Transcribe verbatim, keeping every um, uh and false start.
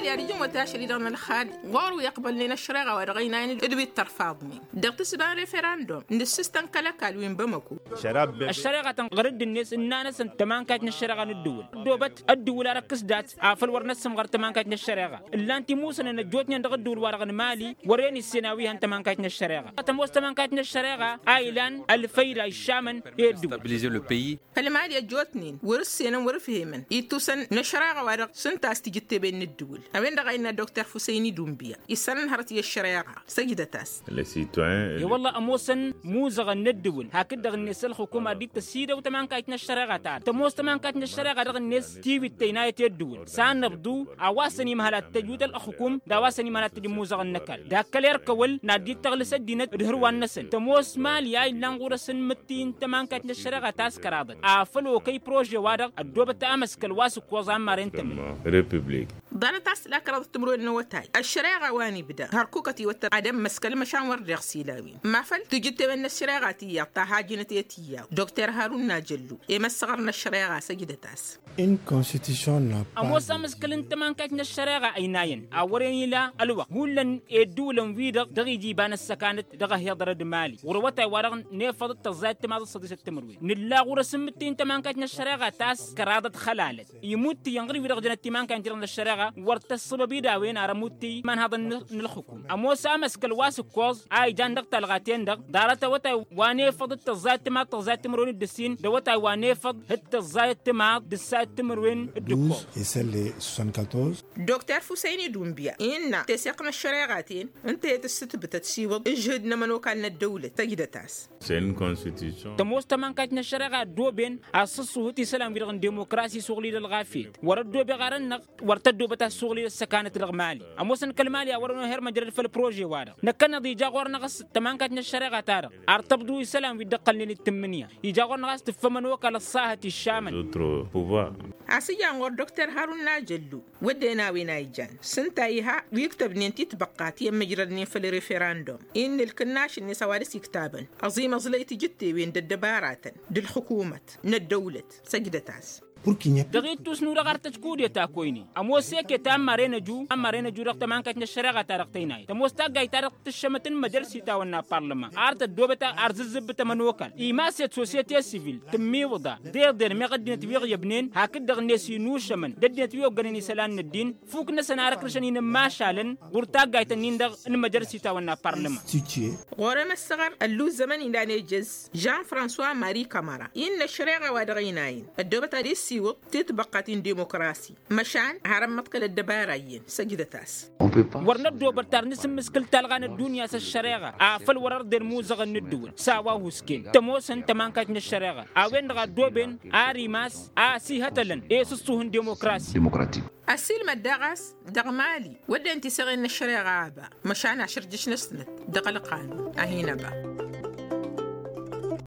مالي أرجم وتاشري دون الخاد وارو يقبل لنا الشريعة ورغينا ندوي الترفاضمي دقت سبان ريفراندوم ندسستن كلا كالوين بمكو شراب الشريعة تنقرد الناس إننا نسن تمان كاتنا الشريعة ندول دوبت الدول ركز دات عفل ورنسم غير تمان كاتنا الشريعة إلا أنت موسى إن جوتني ندق الدول ورغن مالي وريني السناوي هن تمان كاتنا الشريعة تموس تمان كاتنا الشريعة آيلان الفيرة الشامن يدول فالمالي جوتني ورسينا ورفهمن يتوسن نشريعة ورغ سنتاس تجت بين الدول أبين دغينا دكتور فوسيني دومبيا يسنن هرتي الشريعة سجدتاس لسيتوين والله أموسن موزغ الندول هكذا الناس الحكومة دي تسيرة وتمان كاتنا الشريعة تعال تموس تمان كاتنا الشريعة رغ الناس تيوي التيناية الدول سان نبدو أواسني مهلات تجود الحكوم دواسني مهلات تجي موزغ النكال ده كلير كول نادي تغلس الدينة رهروان نسن تموس مال ياي لانغورة سن متين تمان كاتنا الشريعة تاس كرادت عفلو كي بروجي وادق الدوبة تأمس كالواسو كوزان مارين تم ريبوبليك دانا تاس لا كرادت تمرون نوتاي الشريعة واني بدا هركوكتي وتر عدم مسكل مشان ورد سيلاوي ما فل تجد من الشريعة تيا تهاجنة تيا دكتور هارون ناجلو يمسغرنا الشريعة سجدتاس Une constitution n'a pas. أموس أمس كلن تمان كاتنا الشريعة أيناين أوريني لا الوقت هولن يدولن فيدق دغي جيبان السكانت دغه يضرد مالي وروتا ورغن نفض التزايد تماز الصديس التمروي نلا ورسمتين تمان كاتنا الشريعة تاس كرادة خلالت يموت ينغري فيدق جنة تمان كانتيرن الشريعة ورتصب بيدا وين أرموتي من هذا الحكم أموس أمس كالواس كوز أي جان دق تلغاتين دق دارتا وتا وانفض التزايد تماز التزايد تمرون الدسين دوتا وانفض التزايد تماز دسايد تمروين الدكتور et celle de soixante-quatorze. دكتور فوسيني دومبيا إن تسيقنا الشريعتين أنت تستثبت تسيوض إجهدنا من وكالنا الدولة تجدتاس C'est une constitution. تموس تمان كاتنا الشريعة دوبين أسسوه تسلام بيرغن ديمقراسي سوغلي للغافيت وردو بغارن ورتدو بتا سوغلي للسكانة الغمالي أموسن كالمالي أورنو هير مجرد في البروجي وارغ نكنا دي جاغور نغس تمان كاتنا الشريعة تارغ أرتبدو يسلام بيدقل لين التمنية يجاغور نغس تفمن وكال الصاحة الشامن D'autres pouvoirs. عسيان ور دكتور هارون ناجلو ودينا وينايجان سنتايها ويكتب ننتي تبقات يم مجردني في الريفراندوم إن الكناش إني سوارسي كتابا عظيمة زليتي جتي وين ددبارات دل حكومة ندولة سجدتاس Pour qu'il n'y ait دغيت توسنو رغار تشكودي تاكويني أموس سيكي تام مارينا جو أم مارينا جو رغت مان كاتنا الشريعة تارقتيناي تموس تاقاي تارق تشمتن مدرسي تاونا بارلمان أرت الدوبتا أرززب تمنوكال إيماسيت سوسيتي سيفيل تمي وضع دير دير ميغدين تبيغ يبنين هاكد دغ نيسي نوشمن ددين تبيغ غنيني سلان الدين فوق نسنا ركرشانين ما شالن ورتاقاي تنين دغ المدرسي تاونا بارلمان institué غورم الصغر اللو زمن إلى نيجز جان فرانسوا ماري كامارا إن الشريعة وادغيناين الدوبتا دي سيوط تتبقاتين ديمقراسي مشان هرم متقل الدبارايين سجدتاس ورنا دوبر تار نسم مسكل تلغان الدنيا الشريعة عفل ورر دير موزغ الندول ساوا هوسكين تموسن تمان كاتنا الشريعة أوين دغا دوبين آريماس آسي هتلن إيسوسوهن ديمقراسي أسيل مدغس دغمالي ودي انت سغين الشريعة عابا مشان عشر جيش نسنت دغل قانون أهينا با